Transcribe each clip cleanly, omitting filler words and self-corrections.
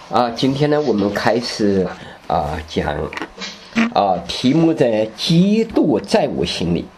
今天呢，我们开始讲题目在基督在我心里。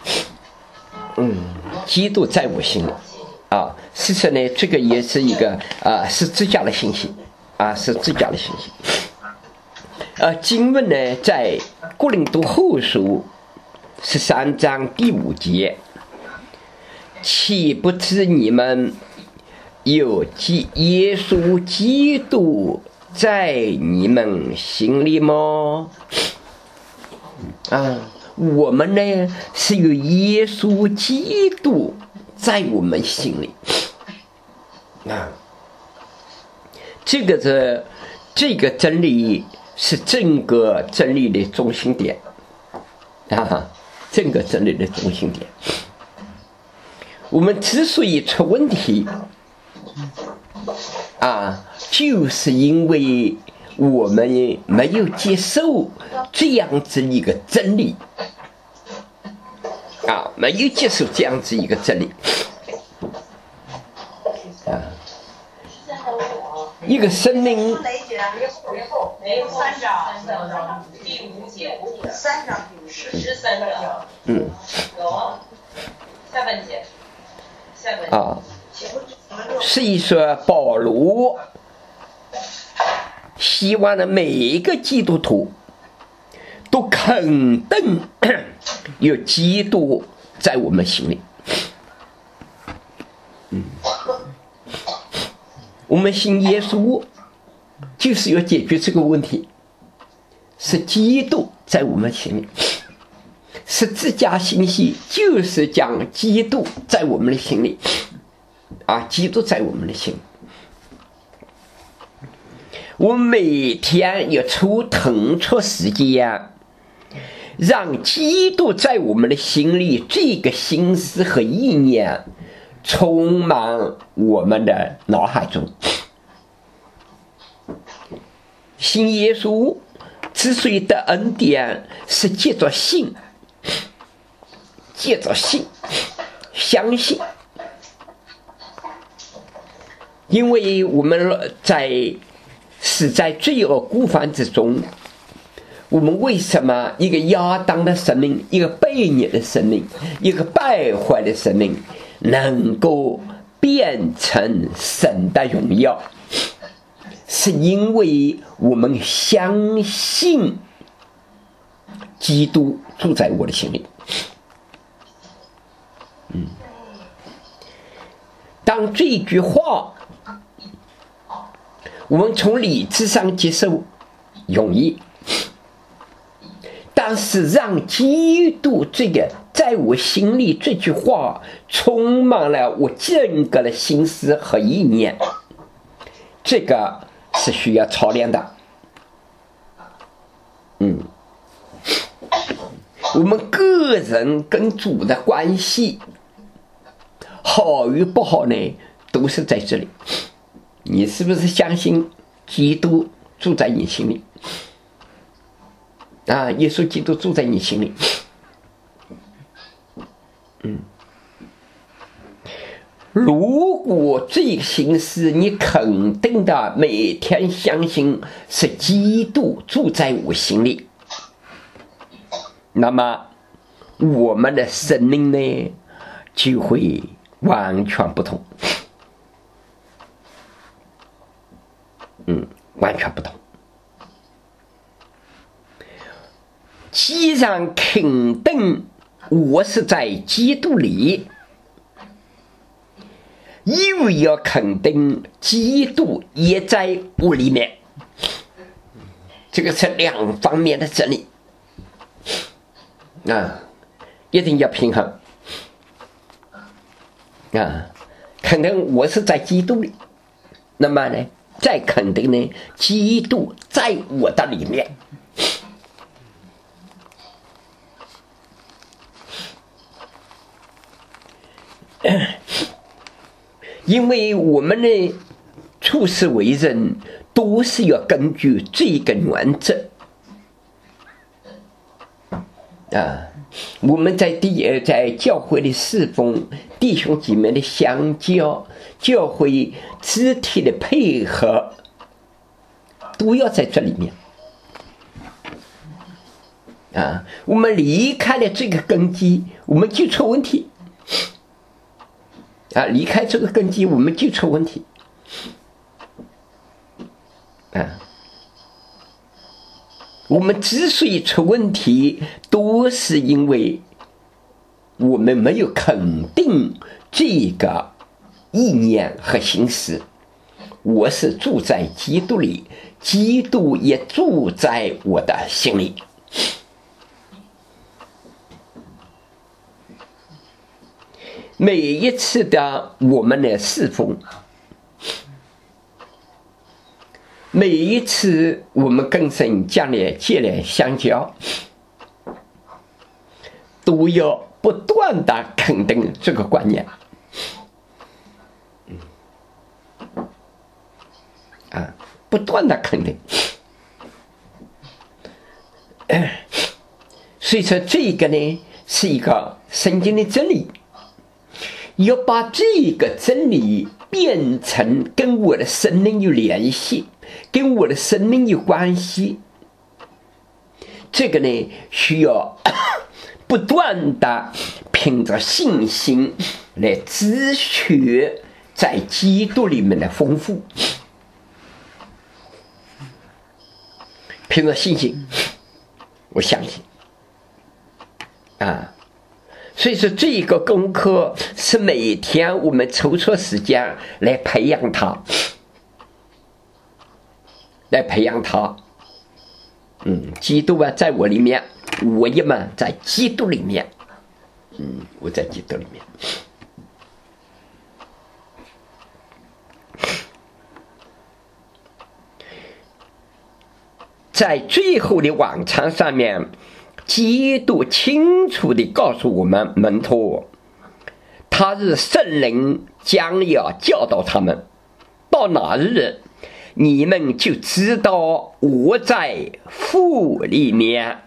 基督在我心里事实呢，这个也是一个十字架的信息十字架的信息。经文呢，在哥林多后书13章第5节，岂不知你们有耶稣基督在你们心里吗？我们呢是有耶稣基督在我们心里这个真理是整个真理的中心点整个真理的中心点。我们之所以出问题就是因为我们没有接受这样子一个真理没有接受这样子一个真理一个生命所以说保罗希望的每一个基督徒都肯定有基督在我们心里。我们信耶稣就是要解决这个问题，是基督在我们心里。十字架信息就是讲基督在我们的心里基督在我们的心里。我们每天要腾出时间，让基督在我们的心里这个心思和意念充满我们的脑海中。信耶稣之所以得恩典，是借着信相信。因为我们死在罪恶孤犯之中，我们为什么一个亚当的生命，一个悖逆的生命，一个败坏的生命能够变成神的荣耀？是因为我们相信基督住在我的心里。当这句话我们从理智上接受容易，但是让基督这个在我心里这句话充满了我整个的心思和意念，这个是需要操练的。我们个人跟主的关系好与不好呢，都是在这里。你是不是相信基督住在你心里耶稣基督住在你心里。如果这个心思你肯定的每天相信是基督住在我心里，那么我们的生命呢就会完全不同。完全不同。既然肯定我是在基督里，又要肯定基督也在我里面，这个是两方面的真理一定要平衡肯定我是在基督里，那么呢再肯定呢基督在我的里面。因为我们呢处事为人都是要根据这个原则我们在教会的侍奉，弟兄姐妹的相交，教会肢体的配合都要在这里面。我们离开了这个根基，我们就出问题。离开这个根基，我们就出问题。我们之所以出问题，都是因为我们没有肯定这个意念和心思。我是住在基督里，基督也住在我的心里。每一次的我们的侍奉，每一次我们跟神建立建立相交，都要不断的肯定这个观念。不断的肯定。所以说这个呢是一个圣经的真理，要把这个真理变成跟我的生命有联系，跟我的生命有关系。这个呢需要不断的凭着信心来支取在基督里面的丰富，凭着信心，我相信所以说这个功课是每天我们抽出时间来培养它，基督在我里面，我也在基督里面，我在基督里面。在最后的晚餐上面，基督清楚地告诉我们门徒，他日圣灵将要教导他们，到那日你们就知道我在父里面，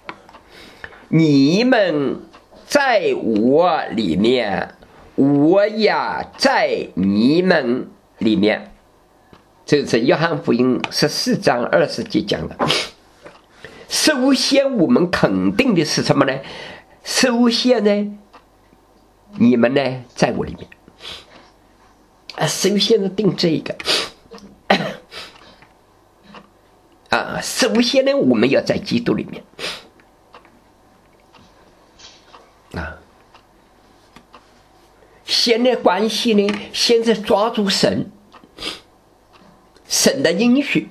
你们在我里面，我也在你们里面。这是约翰福音14章20节讲的。首先我们肯定的是什么呢？首先呢，你们呢在我里面。首先是定这个首先呢我们要在基督里面现在关系呢，现在抓住神的应许，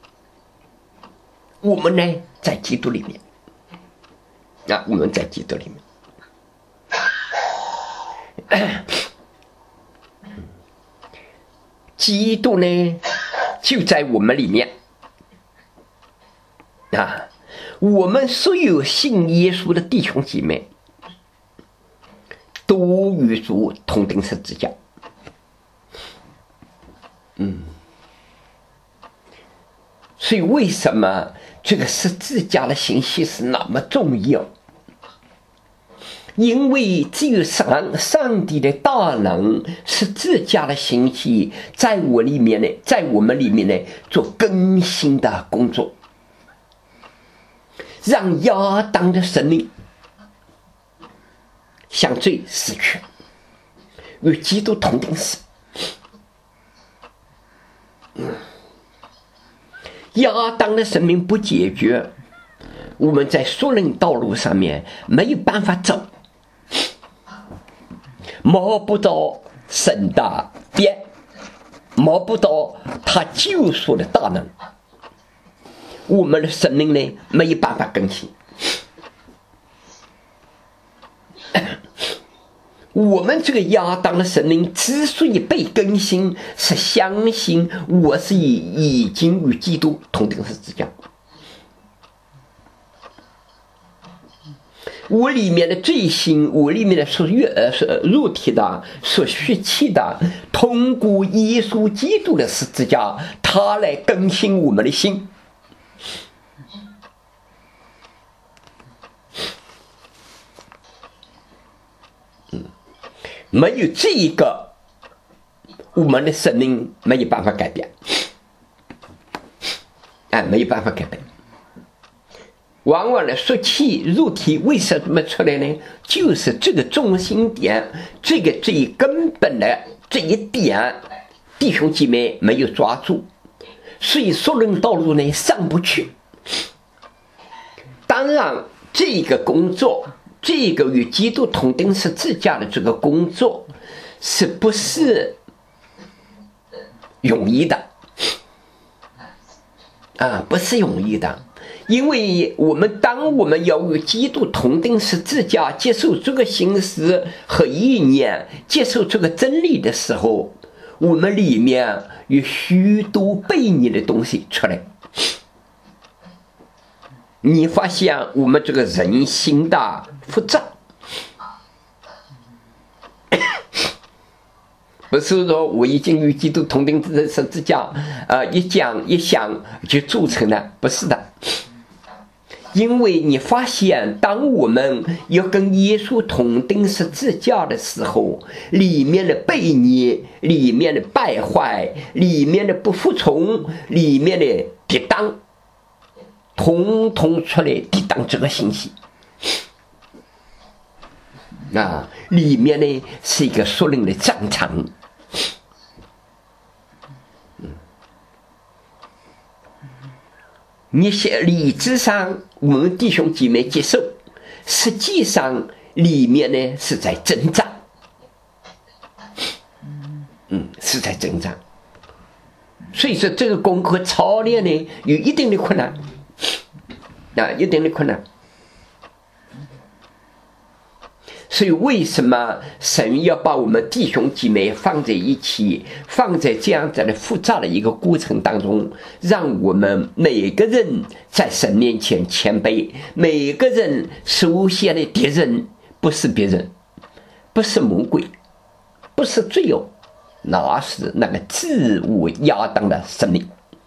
我们呢在基督里面我们在基督里面，基督呢就在我们里面我们所有信耶稣的弟兄姐妹都与主同钉十字架。所以为什么这个十字架的信息是那么重要？因为只有上帝的大能，十字架的信息在我里面呢，在我们里面呢做更新的工作，让亚当的生命向罪死去，与基督同钉死。亚当的生命不解决，我们在属灵道路上面没有办法走，摸不到神的边，摸不到他救赎的大能，我们的生命呢没有办法更新。我们这个亚当的生命之所以被更新，是相信我是已经与基督同钉十字架，我里面的罪性，我里面的肉体的、所血气的，通过耶稣基督的十字架，他来更新我们的心。没有这一个，我们的生命没有办法改变。 没有办法改变。往往呢，说气入体为什么出来呢？就是这个中心点，这个最根本的这一点，弟兄姐妹没有抓住，所以属灵道路呢上不去。当然，这个工作，这个与基督同钉十字架的这个工作，是不是容易的？不是容易的。因为当我们要与基督同钉十字架，接受这个形式和意念，接受这个真理的时候，我们里面有许多悖逆的东西出来。你发现我们这个人心的复杂，不是说我已经与基督同钉十字架，一讲一想就铸成了，不是的。因为你发现，当我们要跟耶稣同钉十字架的时候，里面的悖逆，里面的败坏，里面的不服从，里面的抵挡，统统出来抵挡这个信息。里面呢是一个属灵的战场。你些理智上我们弟兄姐妹接受，实际上里面呢是在挣扎，是在挣扎。所以说这个功课操练呢有一定的困难，一定的困难。所以为什么神要把我们弟兄姐妹放在一起，放在这样子的复杂的一个过程当中，让我们每个人在神面前谦卑，每个人首先的敌人不是别人，不是魔鬼，不是罪恶，那是那个自我亚当的生命。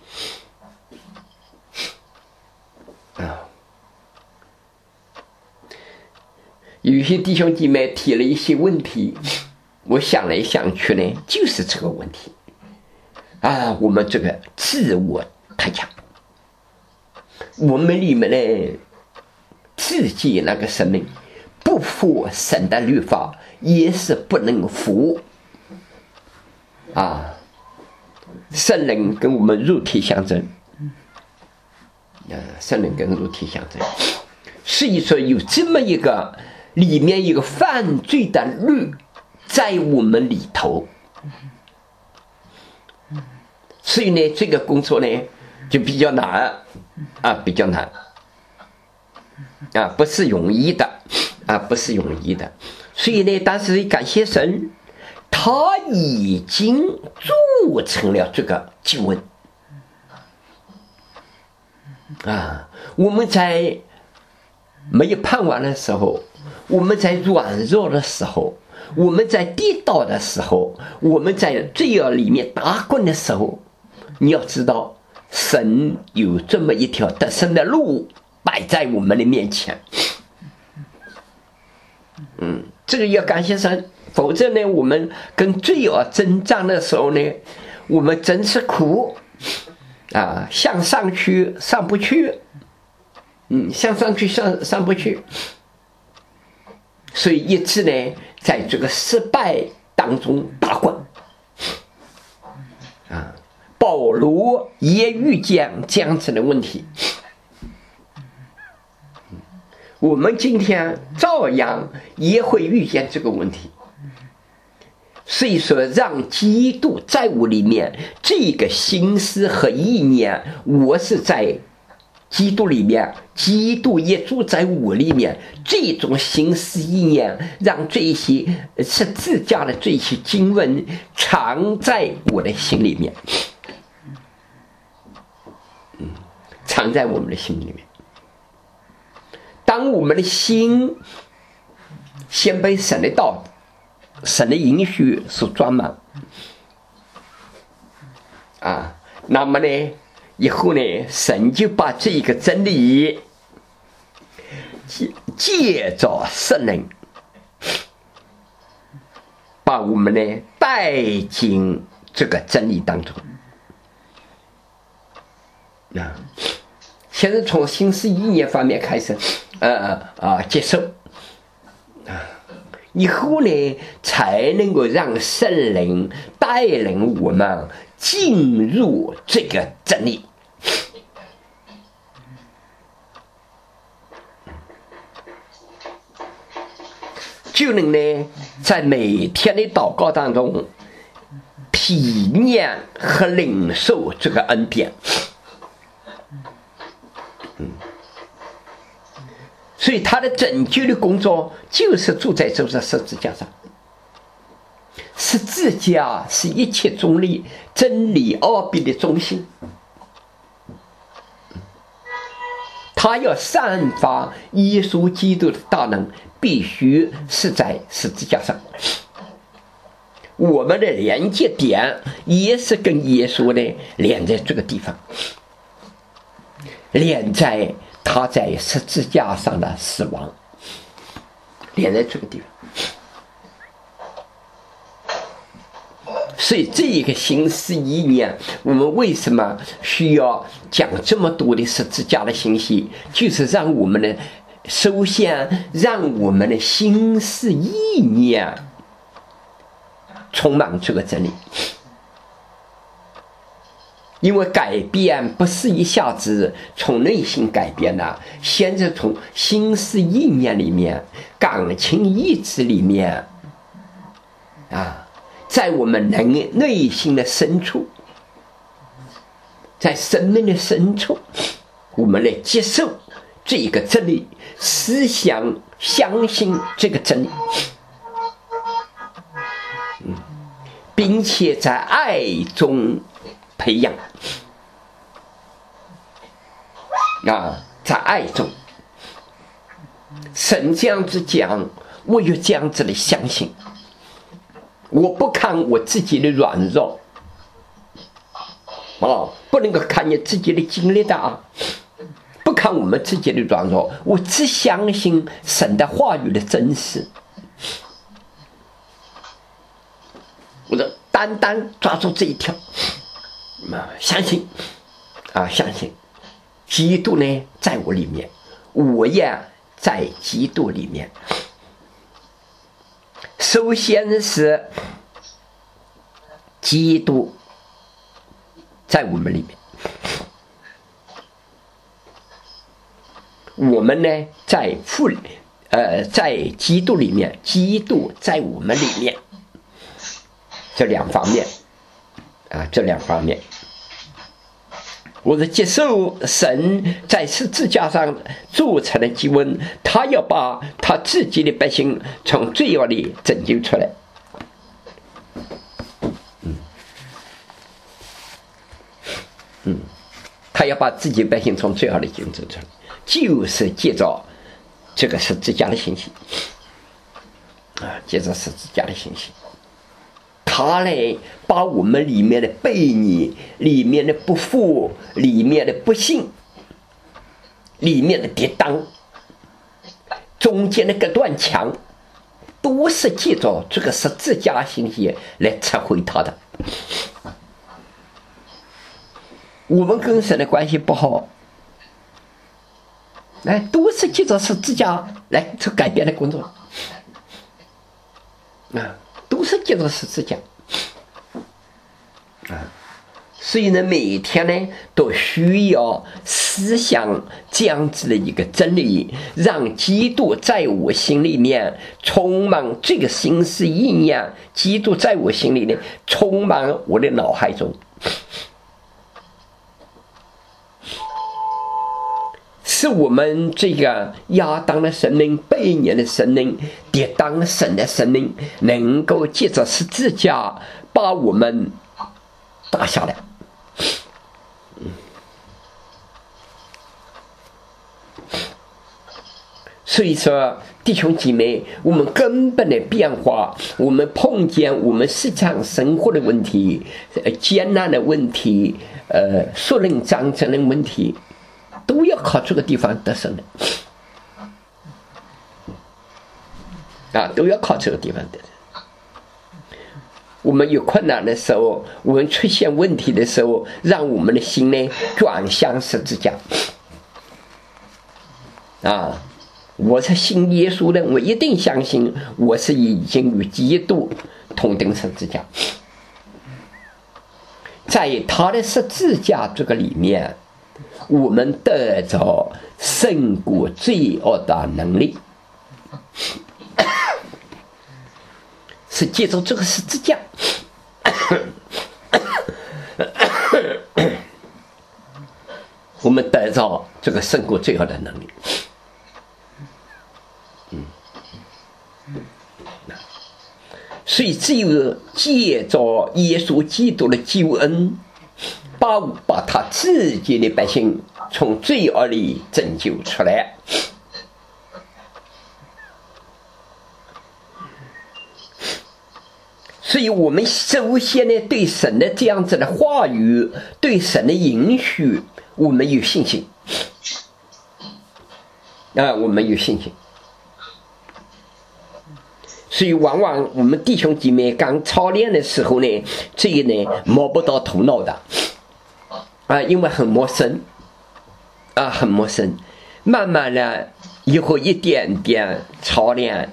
有些弟兄姐妹提了一些问题，我想来想去呢，就是这个问题我们这个自我太强，我们里面呢自己那个生命不服神的律法，也是不能服圣灵跟我们肉体相争，圣灵跟肉体相争，所以说有这么一个里面一个犯罪的律在我们里头，所以呢这个工作呢就比较难比较难不是容易的不是容易的。所以呢但是感谢神，他已经做成了这个救恩我们在没有盼望的时候，我们在软弱的时候，我们在跌倒的时候，我们在罪恶里面打滚的时候，你要知道神有这么一条得胜的路摆在我们的面前。这个要感谢神，否则呢我们跟罪恶征战的时候呢，我们真是苦向上去上不去，向上去上不去，所以一直呢在这个失败当中打滚保罗也遇见这样子的问题，我们今天照样也会遇见这个问题。所以说让基督在我里面，这个心思和意念，我是在基督里面，基督也住在我里面，这种心思意念让这些十字架的这些经文藏在我的心里面，藏在我们的心里面。当我们的心先被神的道、神的允许所装满那么呢以后呢神就把这个真理借着圣灵把我们呢带进这个真理当中先是从心思意念方面开始，接受，以后呢，才能够让圣灵带领我们进入这个真理。就能呢，在每天的祷告当中体验和领受这个恩典。所以他的拯救的工作就是住在这十字架上。十字架是一切中立真理奥秘的中心，他要散发耶稣基督的大能，必须是在十字架上。我们的连接点也是跟耶稣呢连在这个地方，连在他在十字架上的死亡，连在这个地方。所以这一个心思意念，我们为什么需要讲这么多的十字架的信息，就是让我们的首先让我们的心思意念充满这个真理。因为改变不是一下子从内心改变的，先是从心思意念里面、感情意志里面在我们内心的深处，在生命的深处，我们来接受这个真理，思想相信这个真理，并且在爱中培养在爱中，神这样子讲，我有这样子的相信。我不看我自己的软弱不能够看你自己的经历的不看我们自己的软弱，我只相信神的话语的真实。我就单单抓住这一条，相信相信基督呢在我里面，我也在基督里面。首先是基督在我们里面，我们呢在在基督里面，基督在我们里面，这两方面这两方面，我是接受神在十字架上做成的救恩，他要把他自己的百姓从罪恶里拯救出来。他要把自己百姓从罪恶里拯救出来，就是借着这个十字架的信息借着十字架的信息，他来把我们里面的悖逆、里面的不服、里面的不信、里面的跌宕、中间的隔断墙，都是借着这个十字架信息来拆毁他的。我们跟神的关系不好，都是借着十字架来做改变的工作都是借着十字架所以呢，每一天呢都需要思想这样子的一个真理，让基督在我心里面充满这个心思意念，基督在我心里面充满我的脑海中，是我们这个亚当的生命、悖逆的生命、跌宕神的生命，能够借着十字架把我们打下来。所以说，弟兄姐妹，我们根本的变化，我们碰见我们日常生活的问题、艰难的问题、属灵战争的问题，都要靠这个地方得胜的都要靠这个地方得胜。 我们有困难的时候，我们出现问题的时候，让我们的心呢转向十字架。啊，我是信耶稣的，我一定相信我是已经与基督同钉十字架。在他的十字架这个里面，我们得着胜过罪恶的能力，是借着这个十字架，我们得着这个胜过罪恶的能力。所以只有借着耶稣基督的救恩，把他自己的百姓从罪恶里拯救出来。所以我们首先呢，对神的这样子的话语，对神的允许，我们有信心。我们有信心。所以往往我们弟兄姐妹刚操练的时候呢，这个呢摸不到头脑的，因为很陌生，很陌生。慢慢的以后一点点操练，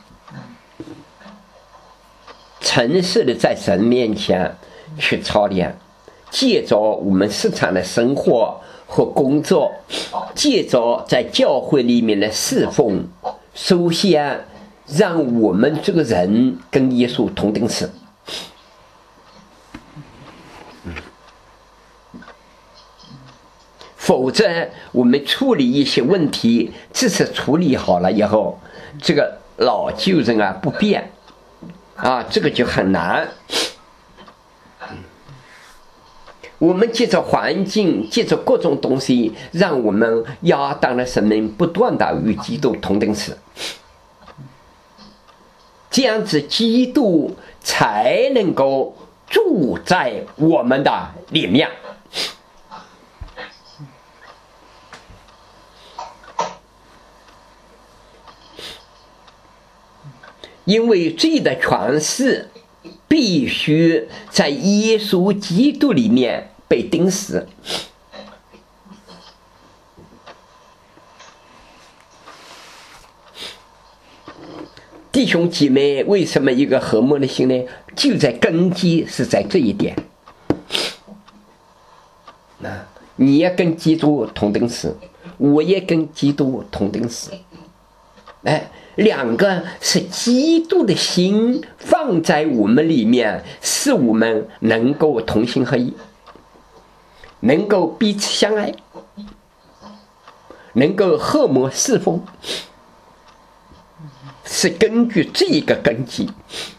诚实的在神面前去操练，借着我们日常的生活和工作，借着在教会里面的侍奉，首先让我们这个人跟耶稣同钉死。否则我们处理一些问题，只是处理好了以后，这个老旧人不变，这个就很难。我们借着环境，借着各种东西，让我们亚当的生命不断的与基督同钉死，这样子基督才能够住在我们的里面。因为罪的权势必须在耶稣基督里面被钉死。弟兄姐妹，为什么一个和睦的心呢？就在根基是在这一点。你也跟基督同钉死，我也跟基督同钉死。两个是基督的心放在我们里面，使我们能够同心合一，能够彼此相爱，能够和睦侍奉，是根据这一个根基。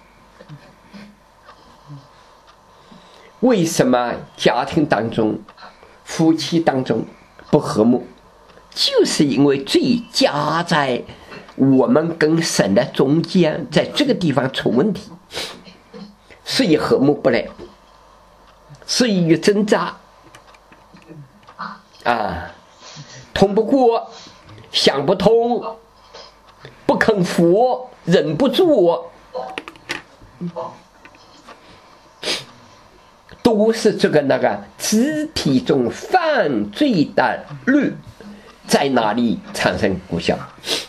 为什么家庭当中、夫妻当中不和睦？就是因为罪加在我们跟神的中间，在这个地方出问题，所以和睦不来，所以有挣扎，通不过，想不通，不肯服，忍不住，都是这个肢体中犯罪的律在哪里产生果效。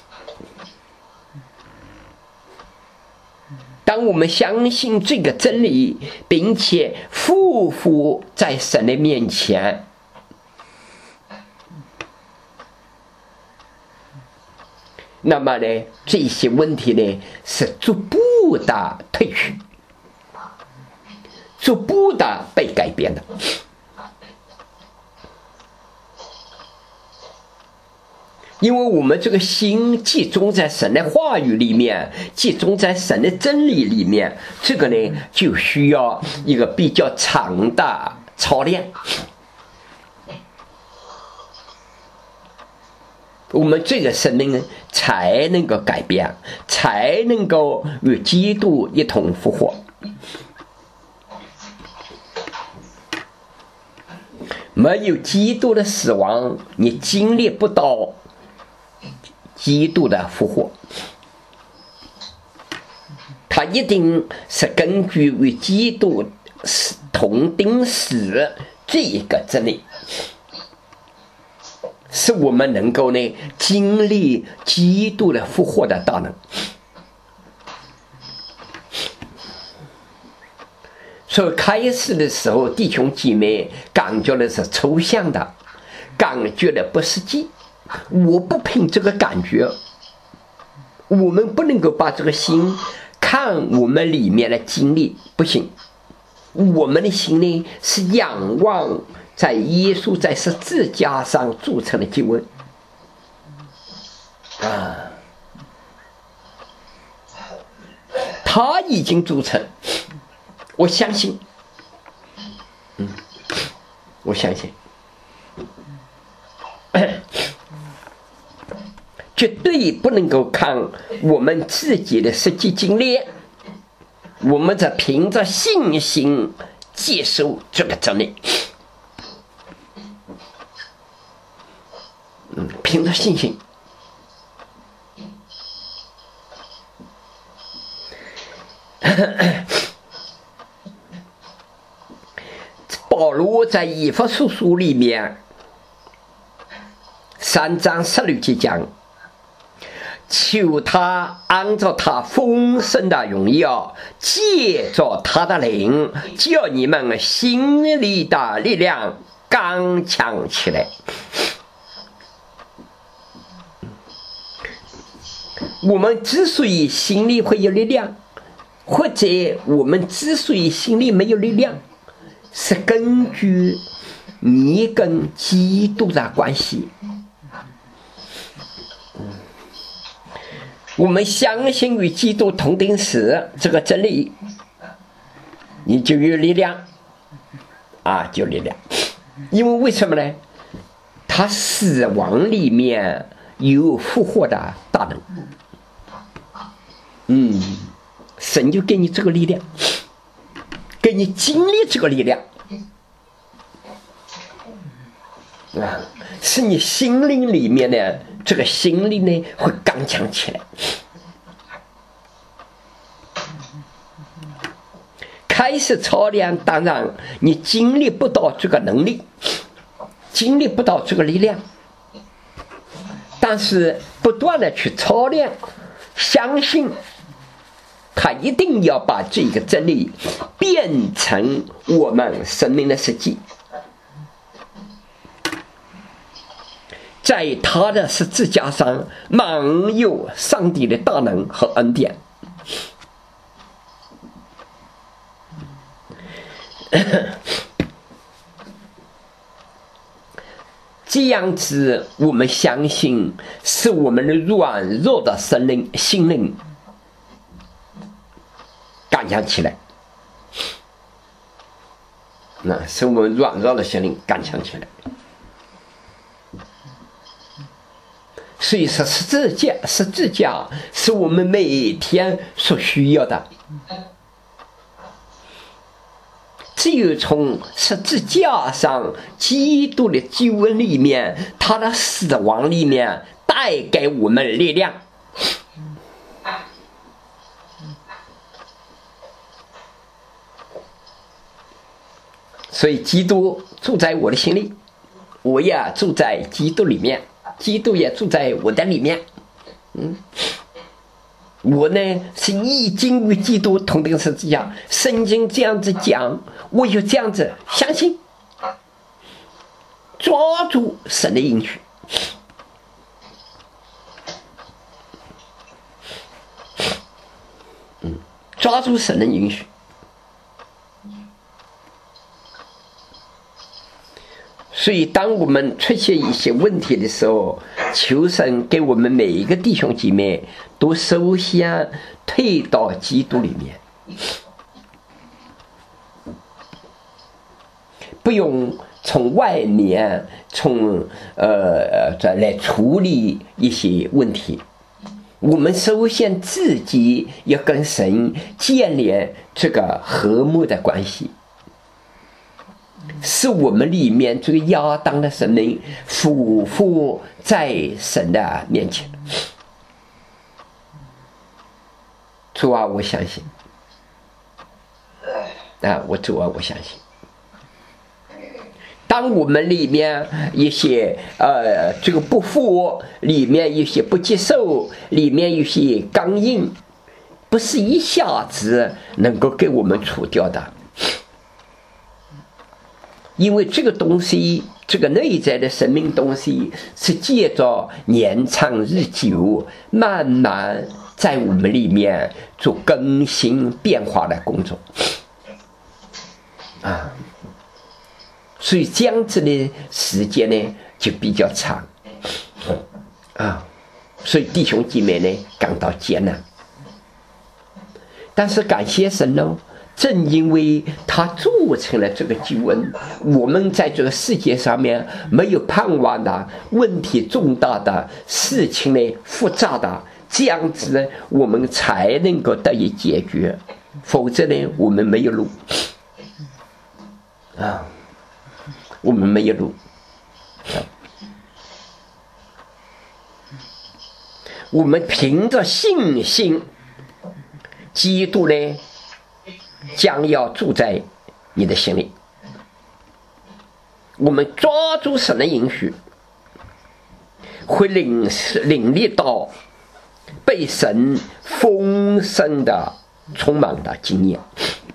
当我们相信这个真理，并且匍匐在神的面前，那么呢，这些问题呢是逐步的退去，逐步的被改变的。因为我们这个心集中在神的话语里面，集中在神的真理里面，这个呢就需要一个比较长的操练。我们这个生命才能够改变，才能够与基督一同复活。没有基督的死亡，你经历不到基督的复活。 他一定是根据与基督同定死这一个真理，使我们能够呢经历基督的复活的大能。所以开始的时候，弟兄姐妹感觉的是抽象的，感觉的不实际。我不凭这个感觉，我们不能够把这个心看我们里面的经历，不行。我们的心呢是仰望在耶稣在十字架上铸成的救恩啊，他已经铸成，我相信，我相信，绝对不能够看我们自己的实际经历，我们在凭着信心接受这个真理，凭着信心。保罗在以弗所书里面3章16节讲，求他按照他丰盛的荣耀，借着他的灵，叫你们心里的力量刚强起来。我们之所以心里会有力量，或者我们之所以心里没有力量，是根据你跟基督的关系。我们相信与基督同定死这个真理，你就有力量啊，就有力量。因为为什么呢？他死亡里面有复活的大能。神就给你这个力量，给你经历这个力量啊，使你心灵里面的这个心灵呢会刚强起来。开始操练，当然你经历不到这个能力，经历不到这个力量，但是不断的去操练，相信他一定要把这个真理变成我们生命的实际，在他的十字架上满有上帝的大能和恩典。这样子我们相信是我们的软弱的心灵刚强起来，那是我们软弱的心灵刚强起来。所以说十字架是我们每天所需要的。只有从十字架上基督的救恩里面，他的死亡里面带给我们力量。所以基督住在我的心里，我也住在基督里面，基督也住在我的里面。我呢是已经与基督同定十字架，圣经这样子讲，我就这样子相信，抓住神的应许。抓住神的应许。所以当我们出现一些问题的时候，求神给我们每一个弟兄姐妹都首先退到基督里面，不用从外面来处理一些问题。我们首先自己要跟神建立这个和睦的关系，是我们里面这个亚当的生命俯伏在神的面前， 主啊，我相信。主啊，我相信。当我们里面一些这个不服，里面一些不接受，里面一些刚硬，不是一下子能够给我们除掉的。因为这个东西，这个内在的生命东西，是借着年长日久，慢慢在我们里面做更新变化的工作所以这样子的时间呢就比较长所以弟兄姐妹呢感到艰难，但是感谢神呢，正因为他铸成了这个救恩，我们在这个世界上面没有盼望的，问题重大的，事情呢复杂的，这样子呢我们才能够得以解决，否则呢我们没有路我们没有路我们凭着信心，基督呢将要住在你的心里，我们抓住神的应许，会领略到被神丰盛的充满的经验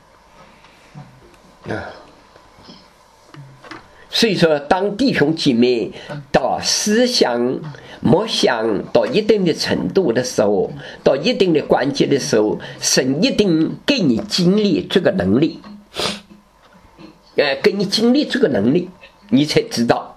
所以说，当弟兄姐妹到思想默想到一定的程度的时候，到一定的关键的时候，神一定给你经历这个能力给你经历这个能力，你才知道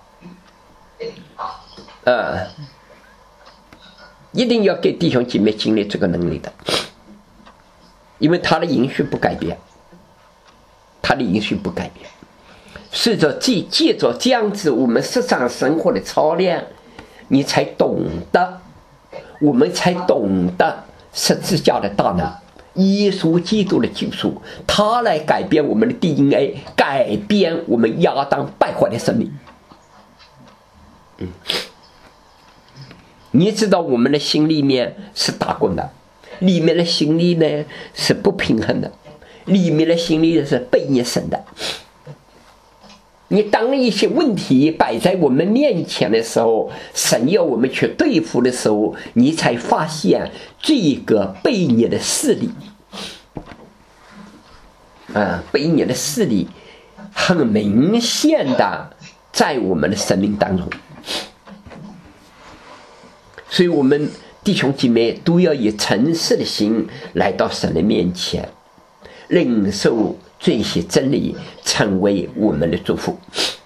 一定要给弟兄姐妹经历这个能力的，因为他的允许不改变，他的允许不改变。是着借着这样子我们日常生活的操练，你才懂得，我们才懂得十字架的大能，耶稣基督的救赎，他来改变我们的 DNA， 改变我们亚当败坏的生命你知道我们的心里面是打滚的，里面的心里呢是不平衡的，里面的心里是背逆神的。你当一些问题摆在我们面前的时候，神要我们去对付的时候，你才发现这个背逆的势力背逆的势力很明显的在我们的生命当中。所以我们弟兄姐妹都要以诚实的心来到神的面前，领受这些真理，成为我们的祝福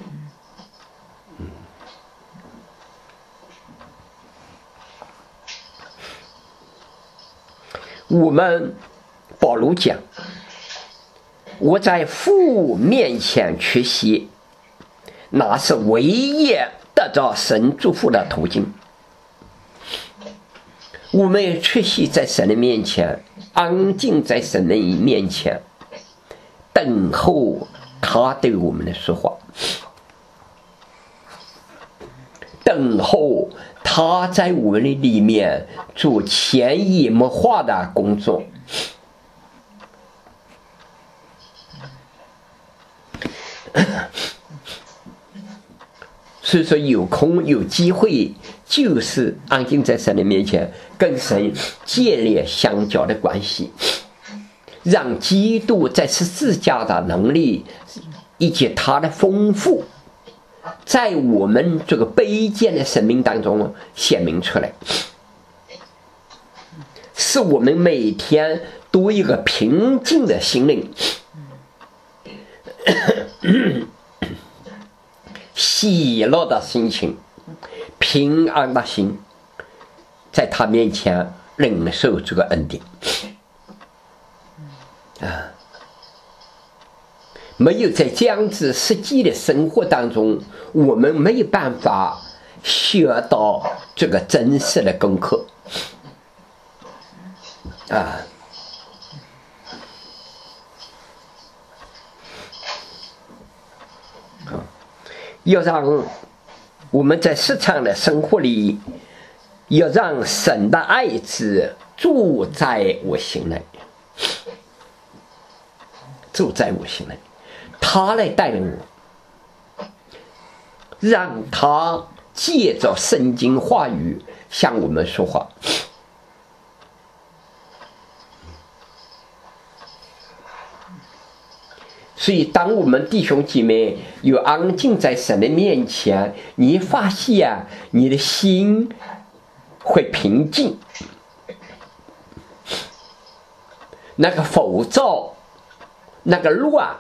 我们保罗讲，我在父面前缺席，那是唯一得到神祝福的途径。我们也缺席在神的面前，安静在神的面前，等候他对我们的说话，等候他在我们的里面做潜移默化的工作。所以说有空有机会，就是安静在神的面前，跟神建立相交的关系，让基督在十字架的能力以及他的丰富，在我们这个卑贱的生命当中显明出来，使我们每天都有一个平静的心灵，喜乐的心情，平安的心，在他面前领受这个恩典没有在这样子实际的生活当中，我们没有办法学到这个真实的功课要让我们在日常的生活里，要让神的爱子住在我心内。 住在我心里，他来带领我，让他借着圣经话语向我们说话。所以当我们弟兄姐妹有安静在神的面前，你发现你的心会平静，那个浮躁，那个乱，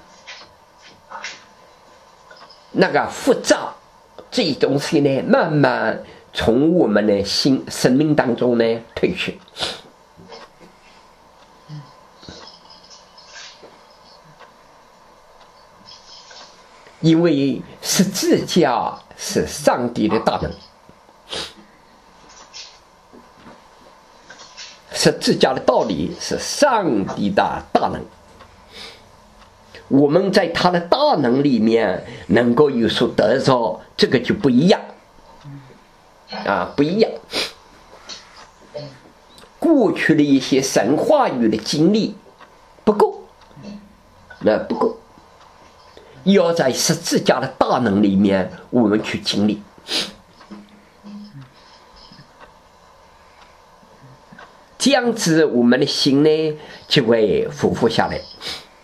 那个复杂，这些东西呢，慢慢从我们的生命当中呢退去。因为十字架是上帝的大能，十字架的道理是上帝的大能，我们在他的大能里面能够有所得着，这个就不一样啊，不一样。过去的一些神话语的经历不够，那不够。要在十字架的大能里面我们去经历，这样子我们的心呢就会俯伏下来，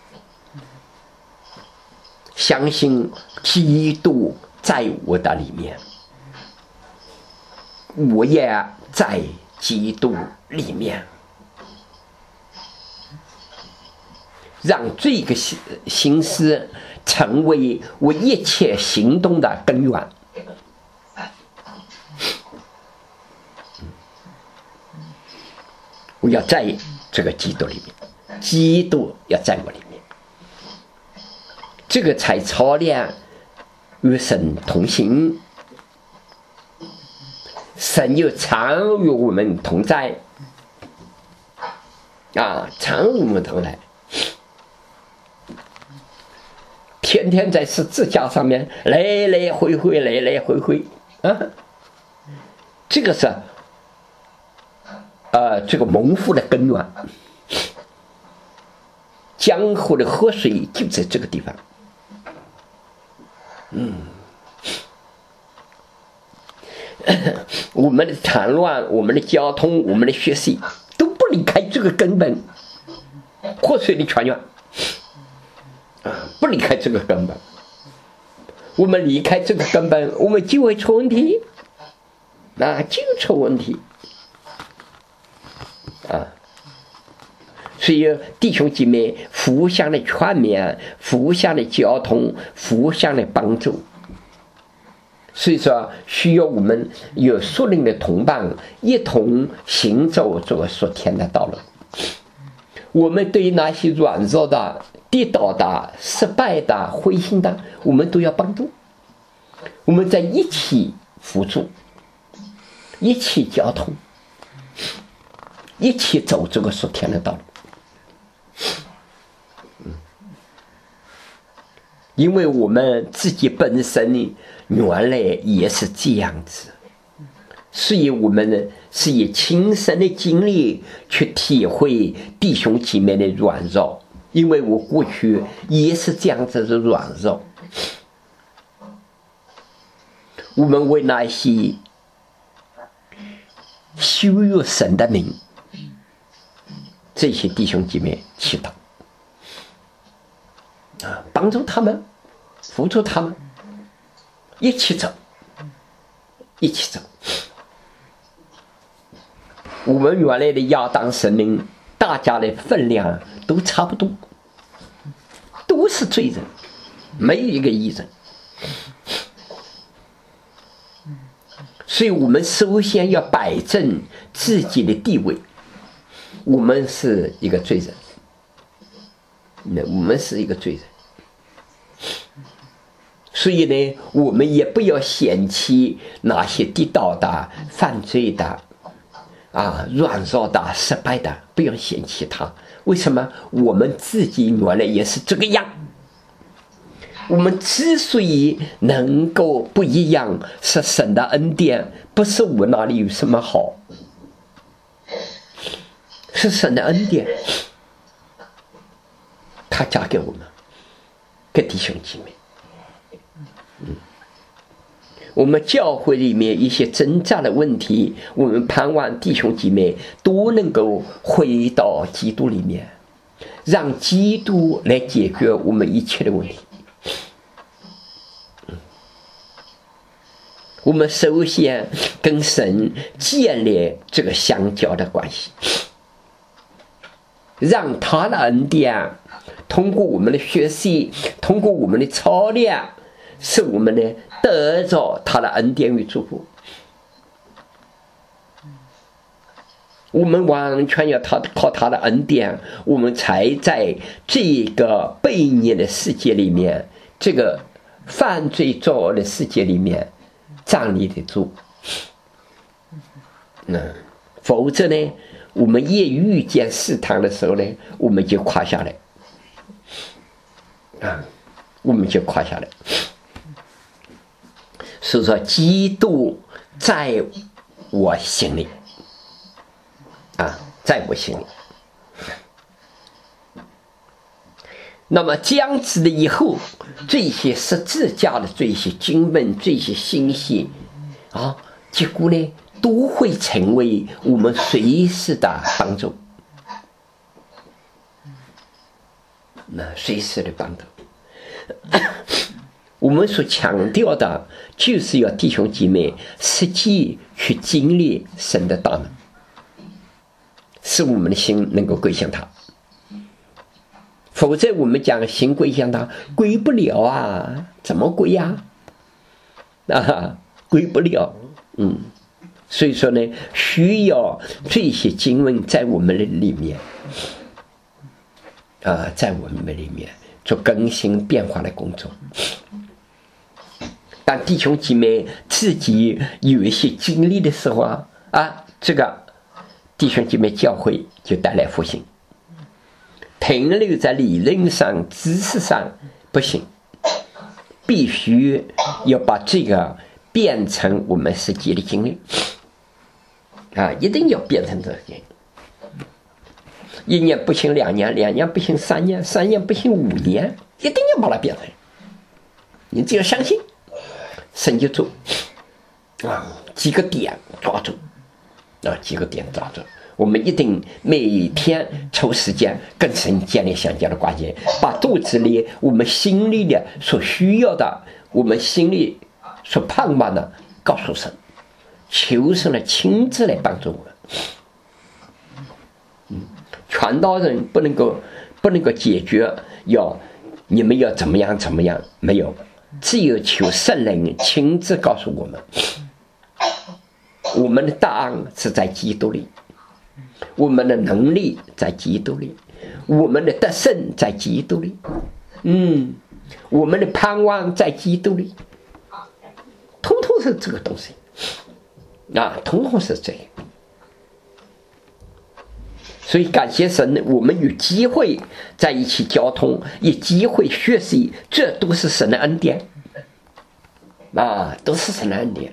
相信基督在我的里面，我也在基督里面，让这个心思成为我一切行动的根源。我要在这个基督里面，基督要在我里面，这个才操练与神同行，神又常与我们同在啊，常与我们同在。天天在十字架上面来来回回，来来回回啊，这个是这个蒙福的根源。江湖的河水就在这个地方。我们的产乱，我们的交通，我们的学习都不离开这个根本，河水的泉源。不离开这个根本，我们离开这个根本，我们就会出问题，就出问题啊！所以弟兄姐妹互相的劝勉，互相的交通，互相的帮助。所以说，需要我们有属灵的同伴，一同行走这个属天的道路。我们对于那些软弱的、跌倒的、失败的、灰心的，我们都要帮助。我们在一起辅助，一起交通，一起走这个属天的道路。因为我们自己本身原来也是这样子，所以我们是以亲身的经历去体会弟兄姐妹的软弱，因为我过去也是这样子的软弱。我们为那些羞辱神的名，这些弟兄姐妹祈祷帮助他们，扶助他们，一起走，一起走。我们原来的亚当生命，大家的分量都差不多，都是罪人，没有一个义人。所以我们首先要摆正自己的地位，我们是一个罪人，我们是一个罪人。所以呢，我们也不要嫌弃那些跌倒的、犯罪的、软弱的、失败的，不要嫌弃他。为什么？我们自己原来也是这个样。我们之所以能够不一样，是神的恩典，不是我哪里有什么好，是神的恩典。 他加给我们，给弟兄姐妹。我们教会里面一些挣扎的问题，我们盼望弟兄姐妹都能够回到基督里面，让基督来解决我们一切的问题。我们首先跟神建立这个相交的关系，让他的恩典通过我们的学习，通过我们的操练，使我们呢得着他的恩典与祝福。我们完全要靠他的恩典，我们才在这个悖逆的世界里面，这个犯罪作恶的世界里面站立得住。否则呢，我们一遇见试探的时候呢，我们就垮下来。我们就垮下来。所以说，基督在我心里，在我心里。那么这样子的以后，这些十字架的这些经文、这些信息结果呢，都会成为我们随时的帮助。随时的帮助。我们所强调的就是要弟兄姐妹实际去经历神的大能，使我们的心能够归向他。否则我们讲心归向他，归不了啊，怎么归呀？归不了。所以说呢，需要这些经文在我们的里面在我们的里面做更新变化的工作。当弟兄姐妹自己有一些经历的时候这个弟兄姐妹教会就带来复兴。停留在理论上、知识上不行，必须要把这个变成我们实际的经历一定要变成这个。1年不行2年，2年不行3年，3年不行5年，一定要把它变成。你只要相信，神就做几个点抓住几个点抓住。我们一定每天抽时间跟神建立相交的关系，把肚子里我们心里的所需要的，我们心里所盼望的告诉神，求神来亲自来帮助我们。传道人不能够解决你们要怎么样怎么样，没有，只有求圣灵亲自告诉我们。我们的答案是在基督里，我们的能力在基督里，我们的得胜在基督里，我们的盼望在基督里，统统是这个东西统统是这个。所以感谢神，我们有机会在一起交通，有机会学习，这都是神的恩典都是神的恩典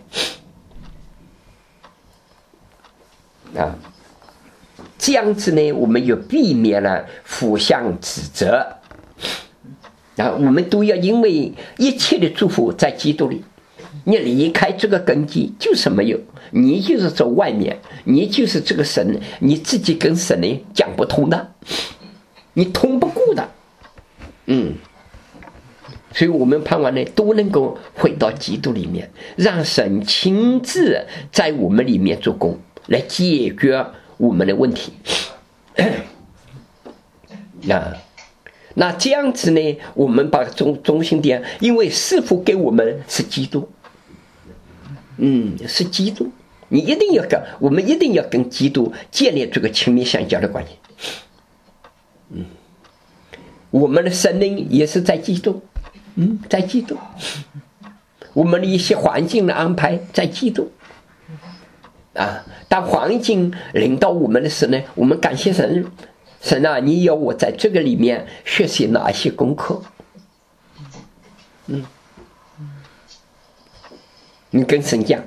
这样子呢，我们就避免了互相指责我们都要因为一切的祝福在基督里。你离开这个根基就是没有，你就是走外面，你就是这个神，你自己跟神呢讲不通的，你通不过的。所以我们盼望呢都能够回到基督里面，让神亲自在我们里面做工，来解决我们的问题那这样子呢，我们把中心点，因为师父给我们是基督是基督，我们一定要跟基督建立这个亲密相交的关系我们的生命也是在基督在基督，我们的一些环境的安排在基督当环境领导我们的时候呢，我们感谢神，神你要我在这个里面学习哪些功课你跟神讲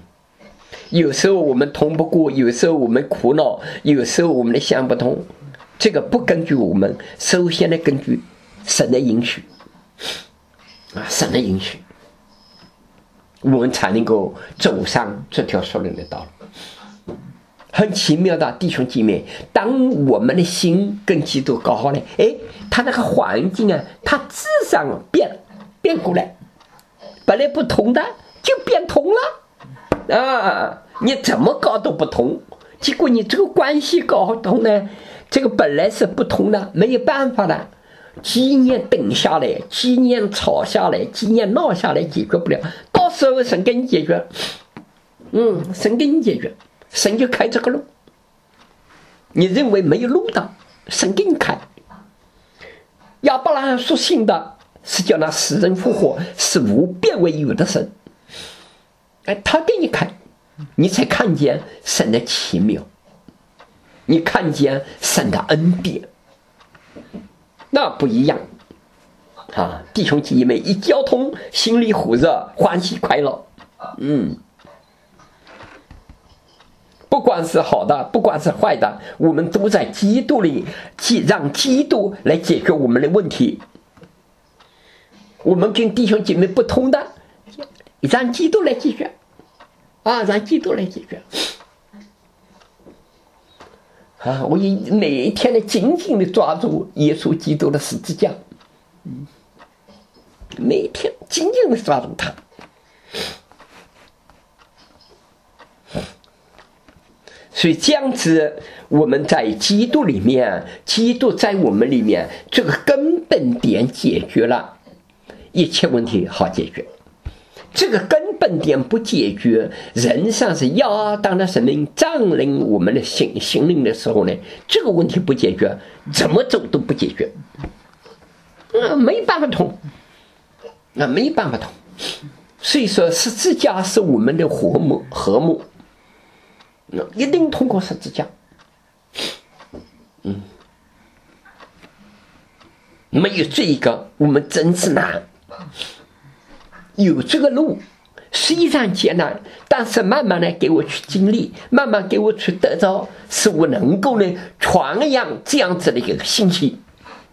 有时候我们通不过，有时候我们苦恼，有时候我们想不通这个不根据我们，首先呢根据神的应许啊，神的应许，我们才能够走上这条属灵的道路。很奇妙的弟兄姐妹，当我们的心跟基督搞好了，他那个环境啊，他自然变过来，本来不同的就变通了啊！你怎么搞都不同，结果你这个关系搞通呢，这个本来是不同的，没有办法了。几年等下来，几年吵下来，几年闹下来，解决不了，到时候神给你解决，神给你解决，神就开这个路。你认为没有路的，神给你开。亚伯拉罕所信的是叫那死人复活，是无变为有的神。他给你开，你才看见神的奇妙，你看见神的恩典。那不一样啊！弟兄姐妹一交通，心里火热，欢喜快乐。不管是好的，不管是坏的，我们都在基督里，让基督来解决我们的问题。我们跟弟兄姐妹不同的，让基督来解决啊！让基督来解决啊！我每一天的紧紧的抓住耶稣基督的十字架，每一天紧紧的抓住他。所以这样子，我们在基督里面，基督在我们里面，这个根本点解决了，一切问题好解决。这个根本点不解决，人上是亚当的生命占领我们的心灵的时候呢，这个问题不解决，怎么走都不解决，没办法通，没办法通。所以说，十字架是我们的和睦。一定通过十字架，没有这个，我们真是难。有这个路，虽然艰难，但是慢慢的给我去经历，慢慢给我去得到，使我能够呢传扬这样子的一个信息。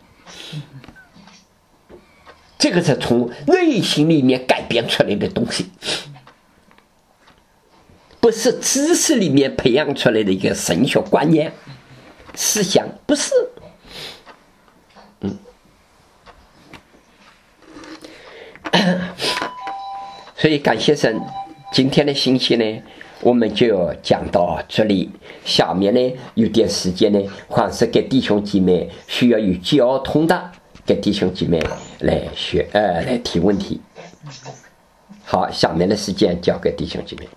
这个是从内心里面改变出来的东西。不是知识里面培养出来的一个神学观念思想，不是。所以感谢神，今天的信息呢，我们就讲到这里。下面呢，有点时间呢，还是给弟兄姐妹需要有交通的，给弟兄姐妹来来提问题。好，下面的时间交给弟兄姐妹。